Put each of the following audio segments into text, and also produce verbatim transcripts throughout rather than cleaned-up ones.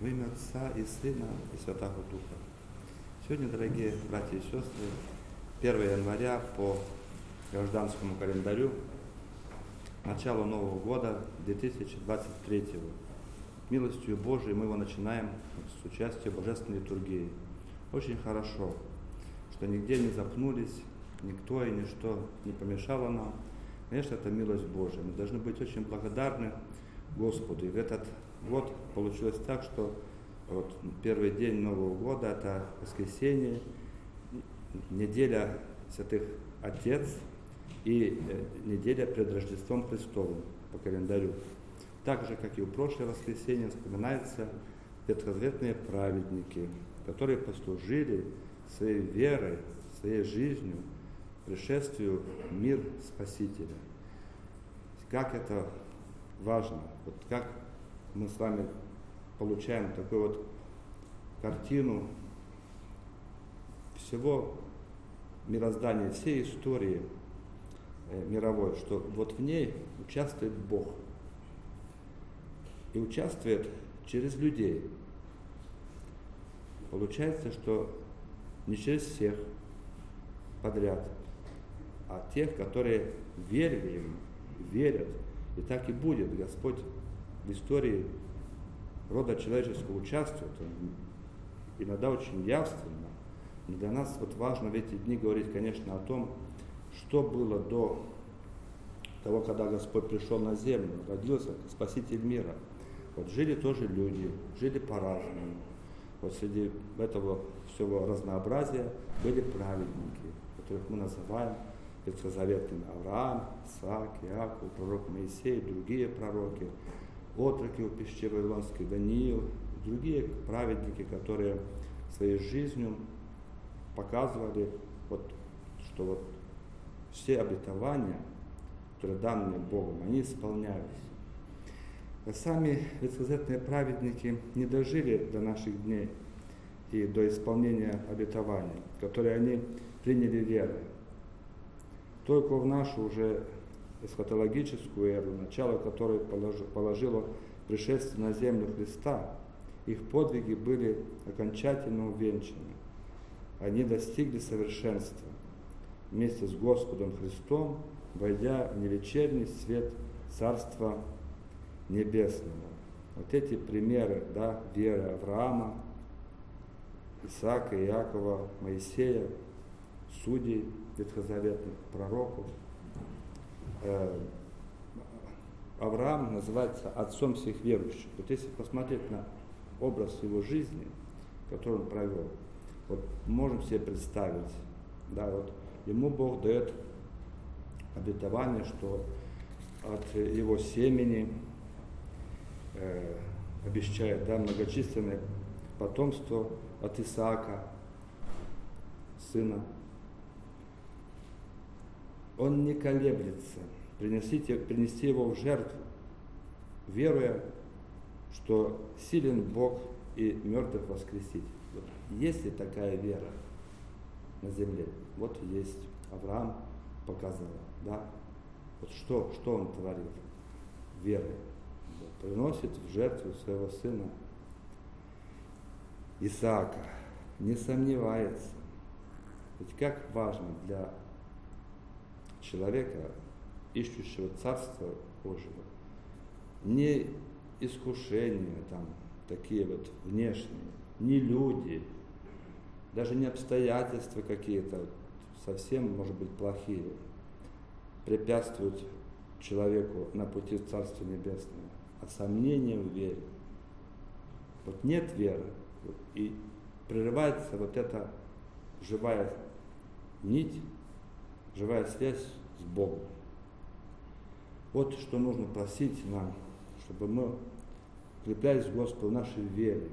Во имя Отца и Сына и Святого Духа. Сегодня, дорогие братья и сестры, первое января по гражданскому календарю, начало Нового года две тысячи двадцать третьего. Милостью Божией мы его начинаем с участия в Божественной литургии. Очень хорошо, что нигде не запнулись, никто и ничто не помешало нам. Конечно, это милость Божия. Мы должны быть очень благодарны Господу. И в этот год получилось так, что вот первый день Нового года, это воскресенье, неделя Святых Отец и неделя пред Рождеством Христовым по календарю. Так же, как и в прошлое воскресенье, вспоминаются ветхозаветные праведники, которые послужили своей верой, своей жизнью пришествию в мир Спасителя. Как это важно, вот как мы с вами получаем такую вот картину всего мироздания, всей истории э, мировой, что вот в ней участвует Бог. И участвует через людей. Получается, что не через всех подряд, а тех, которые верили Ему, верят. И так и будет. Господь в истории рода человеческого участвует. Он иногда очень явственно. Но для нас вот важно в эти дни говорить, конечно, о том, что было до того, когда Господь пришел на землю, родился Спаситель мира. Вот жили тоже люди, жили по-разному. Вот среди этого всего разнообразия были праведники, которых мы называем ветхозаветными: Авраам, Исаак, Иаков, пророк Моисей, другие пророки, отроки у пещеры Вавилонской, Даниил, другие праведники, которые своей жизнью показывали, вот, что вот все обетования, которые данные Богом, они исполнялись. А сами ветхозаветные праведники не дожили до наших дней и до исполнения обетований, которые они приняли верой. Только в нашу уже эсхатологическую эру, начало которой положило пришествие на землю Христа, их подвиги были окончательно увенчаны. Они достигли совершенства вместе с Господом Христом, войдя в невечерний свет Царства Небесного. Вот эти примеры, да, веры Авраама, Исаака, Иакова, Моисея, судей ветхозаветных, пророков. Авраам называется отцом всех верующих. Вот если посмотреть на образ его жизни, который он провел, вот можем себе представить, да, вот ему Бог дает обетование, что от его семени э, обещает, да, многочисленное потомство от Исаака, сына. Он не колеблется принесите, принести его в жертву, веруя, что силен Бог и мертвых воскресить. Вот есть ли такая вера на земле? Вот есть. Авраам показал, да? Вот что, что он творит верой? Вот, приносит в жертву своего сына Исаака, не сомневается. Ведь как важно для человека, ищущего Царства Божьего, не искушения там такие вот внешние, не люди, даже не обстоятельства какие-то совсем, может быть, плохие, препятствуют человеку на пути в Царство Небесное, а сомнения в вере. Вот нет веры, вот, и прерывается вот эта живая нить, живая связь с Богом. Вот что нужно просить нам, чтобы мы укреплялись в Господу в нашей вере.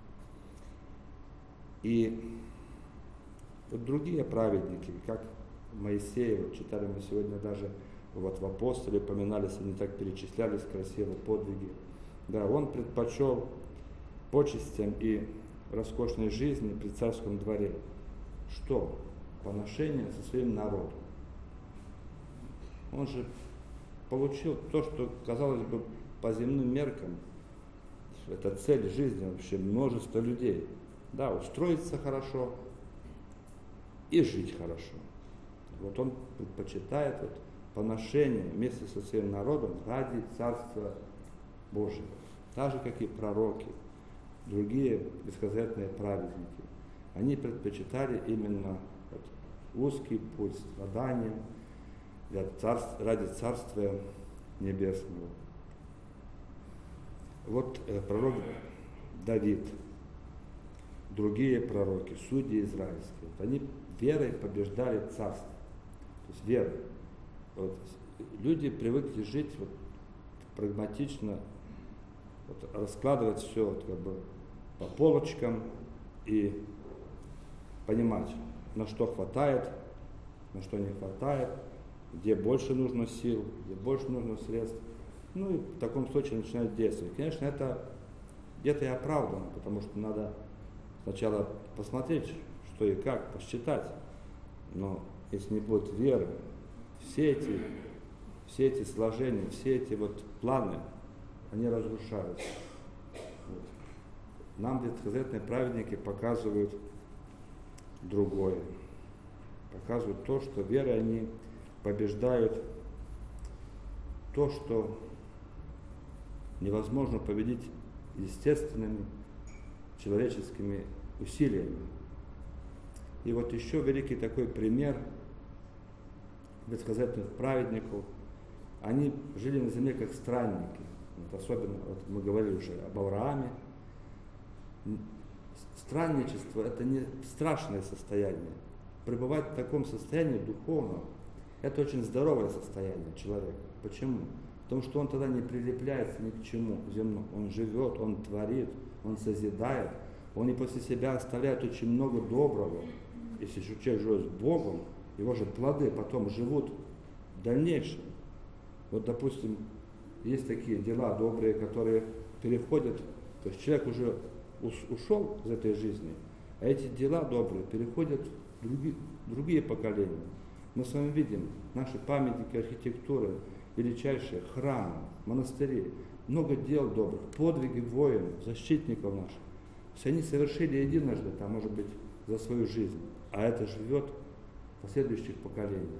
И вот другие праведники, как Моисей, вот читали мы сегодня даже вот в апостоле, упоминались, они так перечислялись красиво, подвиги. Да, он предпочел почестям и роскошной жизни при царском дворе. Что? Поношение со своим народом. Он же получил то, что, казалось бы, по земным меркам это цель жизни вообще множества людей. Да, устроиться хорошо и жить хорошо. Вот он предпочитает вот поношение вместе со своим народом ради Царства Божьего. Так же, как и пророки, другие ветхозаветные праведники. Они предпочитали именно вот узкий путь страдания для царств, ради Царствия Небесного. Вот э, пророк Давид, другие пророки, судьи израильские, вот они верой побеждали царство. То есть верой. Вот, люди привыкли жить вот, прагматично, вот, раскладывать все вот, как бы, по полочкам и понимать, на что хватает, на что не хватает, где больше нужно сил, где больше нужно средств. Ну и в таком случае начинают действовать. Конечно, это где-то и оправдано, потому что надо сначала посмотреть, что и как, посчитать. Но если не будет веры, все эти, все эти сложения, все эти вот планы, они разрушаются. Вот. Нам ветхозаветные праведники показывают другое. Показывают то, что верой они побеждают то, что невозможно победить естественными человеческими усилиями. И вот еще великий такой пример ветхозаветных праведников. Они жили на земле как странники. Вот особенно, вот мы говорили уже об Аврааме. Странничество – это не страшное состояние. Пребывать в таком состоянии духовном – это очень здоровое состояние человека. Почему? Потому что он тогда не прилепляется ни к чему земному. Он живет, он творит, он созидает. Он и после себя оставляет очень много доброго. Если человек живет с Богом, его же плоды потом живут в дальнейшем. Вот, допустим, есть такие дела добрые, которые переходят, то есть человек уже ушел из этой жизни, а эти дела добрые переходят в другие, другие поколения. Мы с вами видим наши памятники архитектуры, величайшие храмы, монастыри, много дел добрых, подвиги воинов, защитников наших. То есть они совершили единожды, там, может быть, за свою жизнь, а это живет в последующих поколениях.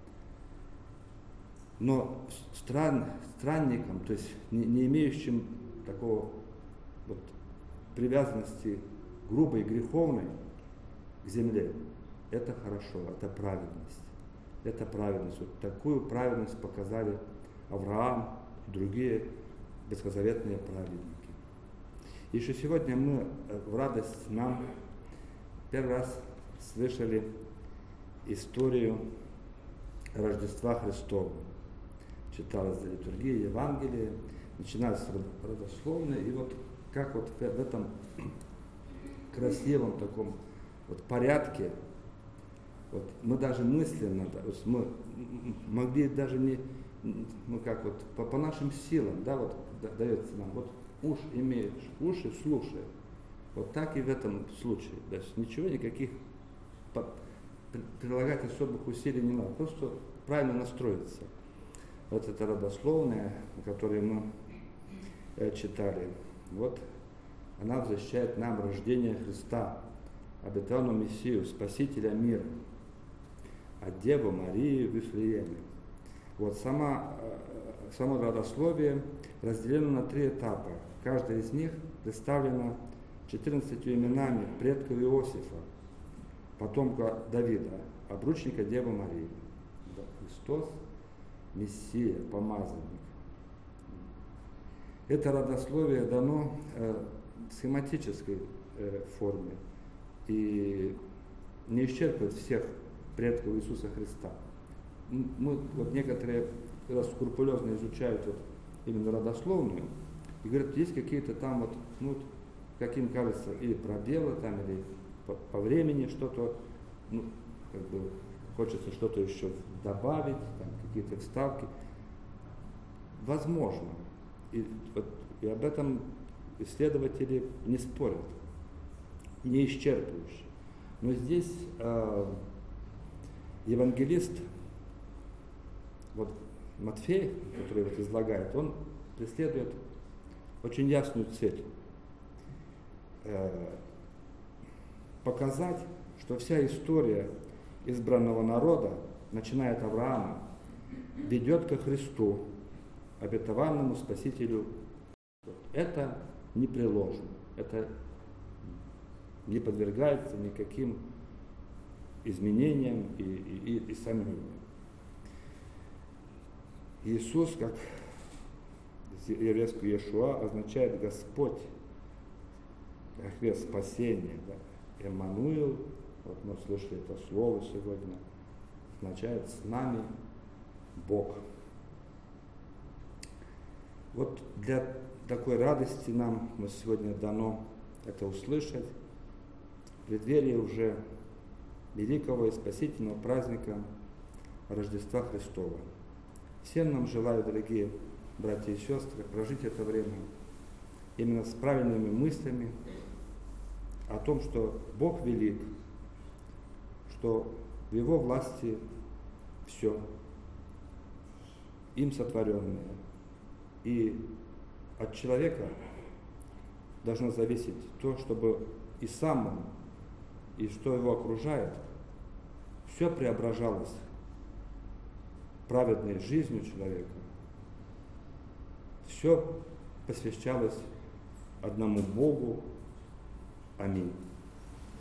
Но стран, странникам, то есть не, не имеющим такого вот привязанности грубой, греховной к земле, это хорошо, это праведность. Это праведность. Вот такую праведность показали Авраам и другие ветхозаветные праведники. Еще сегодня мы в радость нам первый раз слышали историю Рождества Христова. Читалась за литургией Евангелие, начиналось с родословной, и вот как вот в этом красивом таком вот порядке, вот мы даже мысленно, вот мы могли даже не, ну как вот по, по нашим силам, да, вот дается нам, вот уж имеешь, уши слушай. Вот так и в этом случае. То есть ничего, никаких по, прилагать особых усилий не надо, просто правильно настроиться. Вот это родословная, которую мы э, читали. Вот она возвещает нам рождение Христа, обетованного Мессию, Спасителя мира, от Девы Марии в Вифлееме. Вот сама, само родословие разделено на три этапа. Каждый из них представлено четырнадцатью именами предков Иосифа, потомка Давида, обручника Девы Марии. Христос, Мессия, помазанник. Это родословие дано э, в схематической э, форме и не исчерпывает всех предков Иисуса Христа. Мы, вот некоторые раз скрупулезно изучают вот именно родословную и говорят, есть какие-то там вот, ну, как им кажется, или пробелы там, или по, по времени что-то, ну, как бы хочется что-то еще добавить, там, какие-то вставки. Возможно. И, вот, и об этом исследователи не спорят, не исчерпывающе. Но здесь э, евангелист, вот Матфей, который вот излагает, он преследует очень ясную цель. Показать, что вся история избранного народа, начиная от Авраама, ведет ко Христу, обетованному Спасителю. Это непреложно, это не подвергается никаким изменениям и, и, и сомнениям. Иисус, как еврейский Иешуа, означает Господь, Яхве, спасение. Да? Эммануил, вот мы слышали это слово сегодня, означает с нами Бог. Вот для такой радости нам мы сегодня дано это услышать в преддверии уже великого и спасительного праздника Рождества Христова. Всем нам желаю, дорогие братья и сестры, прожить это время именно с правильными мыслями о том, что Бог велик, что в Его власти все, им сотворенное. И от человека должно зависеть то, чтобы и сам он, и что его окружает, все преображалось праведной жизнью человека, все посвящалось одному Богу. Аминь.